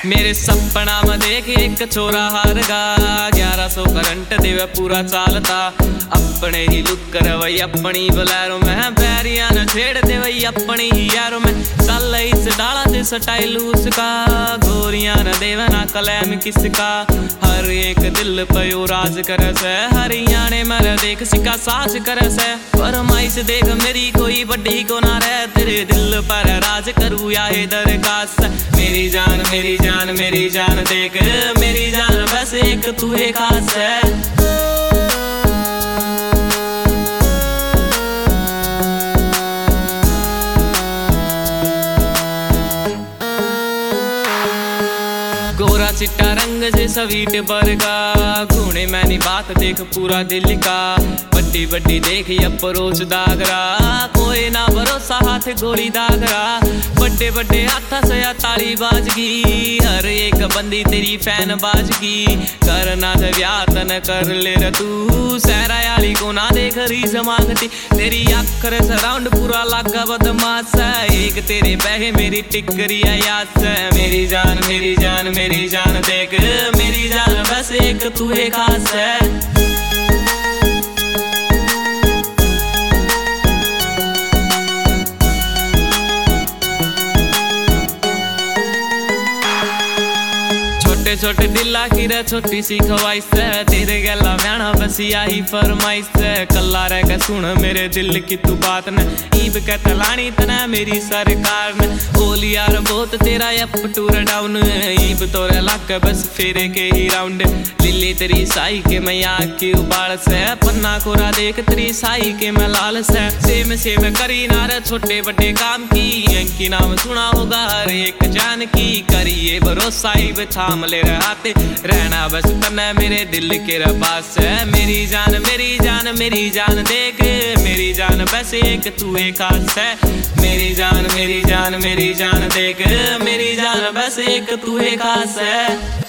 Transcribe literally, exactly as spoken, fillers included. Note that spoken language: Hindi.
मेरे सपना में देख एक छोरा हार गा, ग्यारह सौ करंट देवे पूरा चालता। अपने ही लुक रवई अपनी बलैरो में, पैरिया न छेड़ दे वही अपनी ही यारों में। चल इस डाला से स्टाइल उसका, गोरियां न देवे ना कलैम किसका। हर एक दिल पे ओ राज करस है, हरियाणे मर देख सिका साज करस है। फरमाइश देख मेरी कोई बड्डी को ना रह, तेरे दिल पर राज करूँ या दरखास्त। मेरी जान मेरी जान मेरी जान देख, मेरी जान बस एक तू है खास है। गोरा चिट्टा रंग से स्वीट बरगा, घूने मैंने बात देख पूरा दिल का। बड्डी बड्डी देख अप्रोच दागरा, कोई ना भरोसा हाथ गोली दागरा। बड्डे बड्डे हाथा से ताली बाजगी, हर एक बंदी तेरी फैन बाजगी। करना से व्यातन कर ले र तू, सहरा याली को ना देख रीस मांगती। तेरी आखर सराउंड पूरा लागा बदमाश है, एक तेरे बहे मेरी टिकरी यास है। मेरी जान मेरी जान मेरी जान देख, मेरी जान बस एक तू है खास है। छोटे छोटे दिला की रे छोटी सी ख्वाहिश है, तेरे गला मैना बस यही फरमाइश है। कल्ला रह के सुन मेरे दिल की तू बात न, ईब के तलानी तना मेरी सरकार न। ओल यार बहुत तेरा अप टूर डाउन, ईब तोरे लाग बस फेरे के ही राउंड। लिली तेरी साई के मैं आँख की उबाल से, पन्ना कोरा देख तेरी साई के मैं लाल से। सेम सेम करी नार छोटे बड़े काम की, इनकी नाम सुना होगा हर एक जान की। करिए भरोसा ईब थाम ले रहते, रहना बस तना मेरे दिल के पास है। मेरी जान मेरी जान मेरी जान देख, मेरी जान बस एक तू है खास है। मेरी जान मेरी जान मेरी जान देख, मेरी जान बस एक तू है खास है।